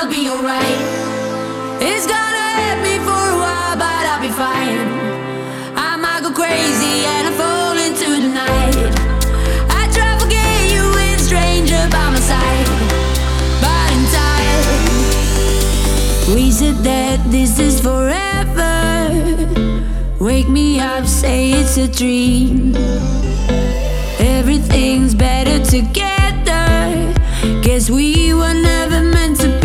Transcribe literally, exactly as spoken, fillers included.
I'll be alright. It's gonna hurt me for a while, but I'll be fine. I might go crazy and I fall into the night. I try to forget you with a stranger by my side, but in time we said that this is forever. Wake me up, say it's a dream. Everything's better together. Guess we were never meant to be.